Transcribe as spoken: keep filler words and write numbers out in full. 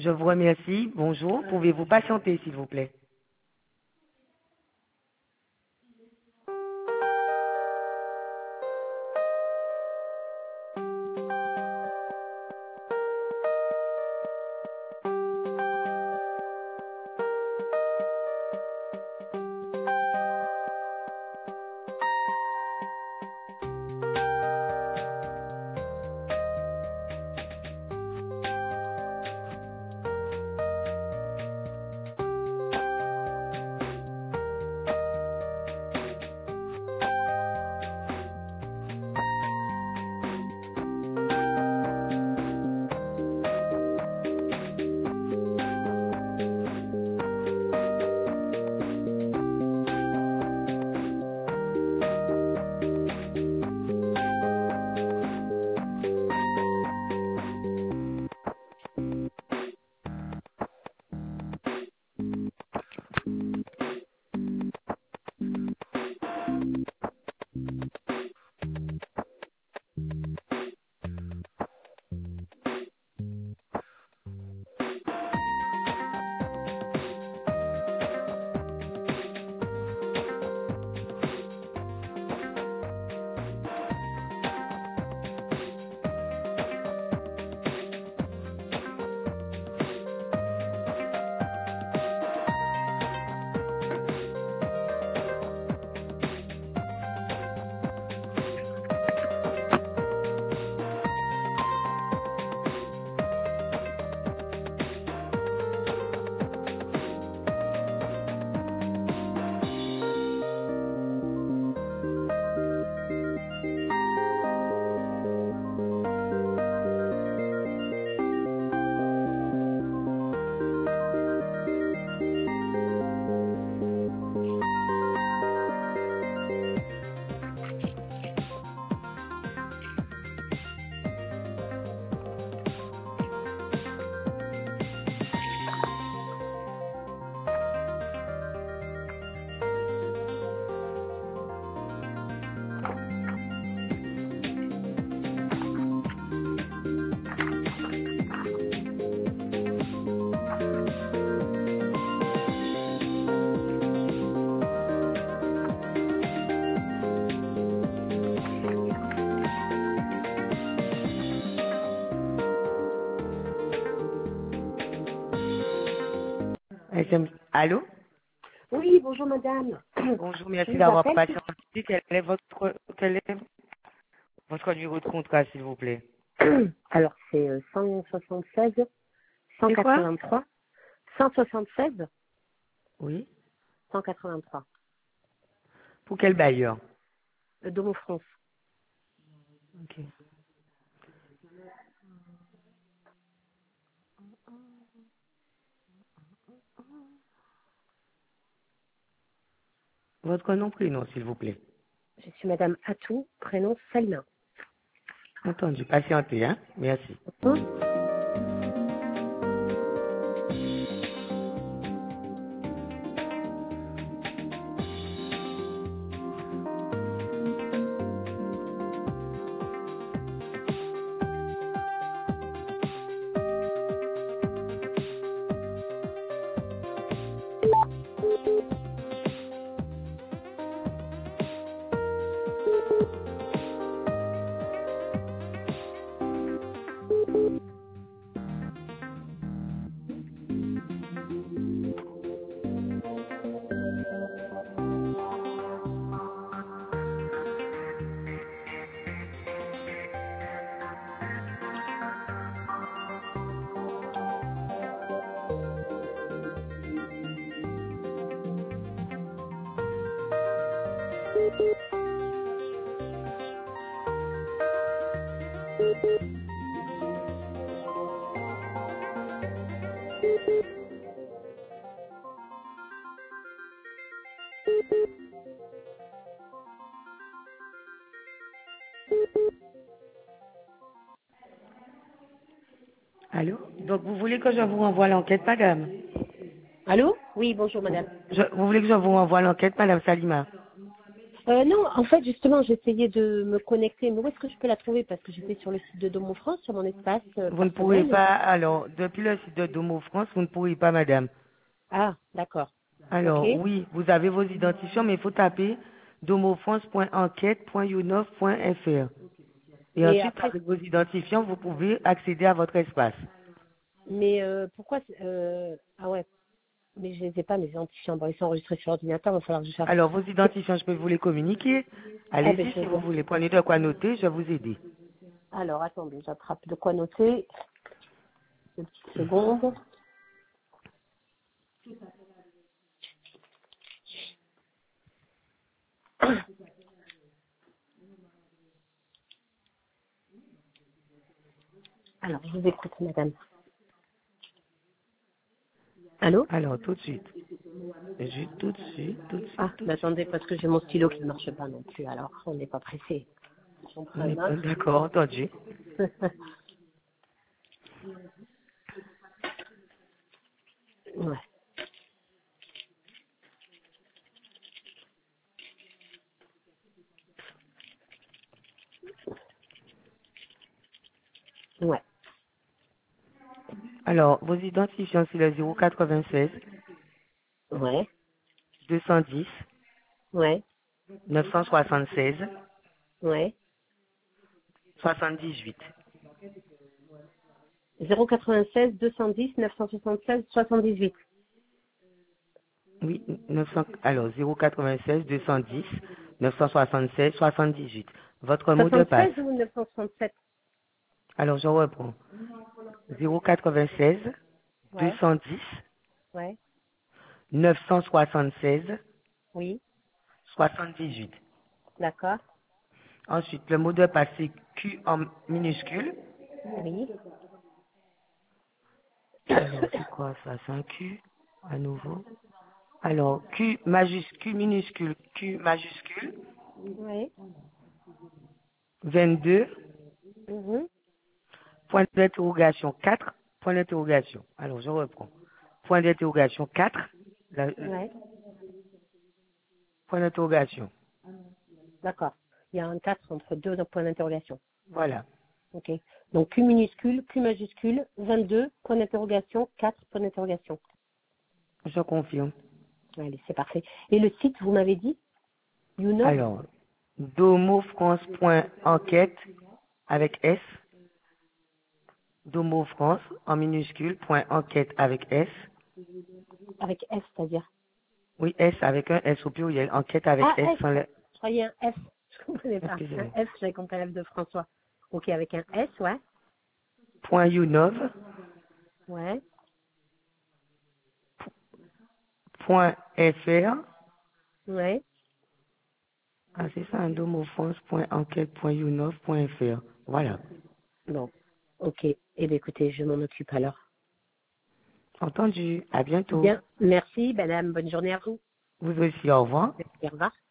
Je vous remercie. Bonjour. Pouvez-vous patienter, s'il vous plaît? S M Allô? Oui, bonjour madame. Bonjour, Je merci vous d'avoir appelle. patienté. Quel est votre, quel est votre numéro de contrat, s'il vous plaît? Alors, c'est euh, cent soixante-seize, C'est quoi? cent quatre-vingt-trois. cent soixante-seize, Oui. cent quatre-vingt-trois. Pour quel bailleur? Le Domo France. Ok. Votre nom, prénom, s'il vous plaît. Je suis madame Atou, prénom Salma. Entendu. Patientez, hein? Merci. Hum. Allô? Donc, vous voulez que je vous renvoie l'enquête, madame? Allô? Oui, bonjour madame. Je- vous voulez que je vous renvoie l'enquête, madame Salima? Euh, non, en fait, justement, j'essayais de me connecter. Mais où est-ce que je peux la trouver? Parce que j'étais sur le site de Domo France, sur mon espace euh, Vous ne pourrez personnel. pas, alors, depuis le site de Domo France, vous ne pourrez pas, madame. Ah, d'accord. Ok. Alors, oui, vous avez vos identifiants, mais il faut taper domofrance point enquête point younov point f r. Et Et ensuite, après, avec vos identifiants, vous pouvez accéder à votre espace. mais euh, pourquoi c'est- euh, Ah ouais, mais je les ai pas, mes identifiants. Bon, ils sont enregistrés sur l'ordinateur, il va falloir que je cherche. Alors, vos C'est- identifiants, je peux vous les communiquer. Ah ben, Allez-y je si vous veux. voulez. Prenez de quoi noter, je vais vous aider. Alors, attendez, j'attrape de quoi noter. Une petite seconde. Alors, je vous écoute, madame. Allô? Alors, tout de suite. Juste tout de suite, tout de Ah, suite, tout mais de suite. attendez, parce que j'ai mon stylo qui ne marche pas non plus, alors on n'est pas pressé. J'en prends On un est pas autre. d'accord, entendu. Ouais. Ouais. Alors, vos identifiants, c'est le zéro quatre-vingt-seize Ouais. deux cent dix Ouais. neuf cent soixante-seize Ouais. soixante-dix-huit. zéro quatre-vingt-seize deux cent dix neuf cent soixante-seize soixante-dix-huit. Oui, neuf cents, alors zéro quatre-vingt-seize deux cent dix neuf cent soixante-seize soixante-dix-huit. Votre mot de passe. soixante-seize ou neuf cent soixante-sept? Alors, je reprends. zéro quatre-vingt-seize deux Ouais. cent dix Ouais. neuf cent soixante-seize Oui. soixante-dix-huit. D'accord. Ensuite, le mot de passe, c'est Q en minuscule. Oui. Alors, c'est quoi ça? C'est un Q à nouveau. Alors, Q majuscule, minuscule, Q majuscule, Oui. vingt-deux, Mhm. point d'interrogation quatre, point d'interrogation. Alors, je reprends. Point d'interrogation quatre, la- Ouais. point d'interrogation. D'accord. Il y a un quatre entre deux points d'interrogation. Voilà, Ok. Donc Q minuscule, Q majuscule, vingt-deux, point d'interrogation, quatre, point d'interrogation. je confirme. Allez, c'est parfait. Et le site, vous m'avez dit? Younov? Alors, domofrance.enquête avec S, domofrance en minuscule, point enquête avec S. Avec S, c'est-à-dire? Oui, S avec un S au pluriel, enquête avec Ah, S S. sans le... Je croyais un F. Je ne comprenais pas. Un Excusez-moi. F, j'avais compris l'F de François. Ok, avec un S, ouais. Point Younov, Ouais. point F R. Ouais. Ah, c'est ça, un domofrance.enquête.younov.fr. Voilà. Bon. Ok. Eh bien, écoutez, je m'en occupe alors. Entendu. À bientôt. Bien. Merci, madame. Bonne journée à vous. Vous aussi, au revoir. Merci, au revoir.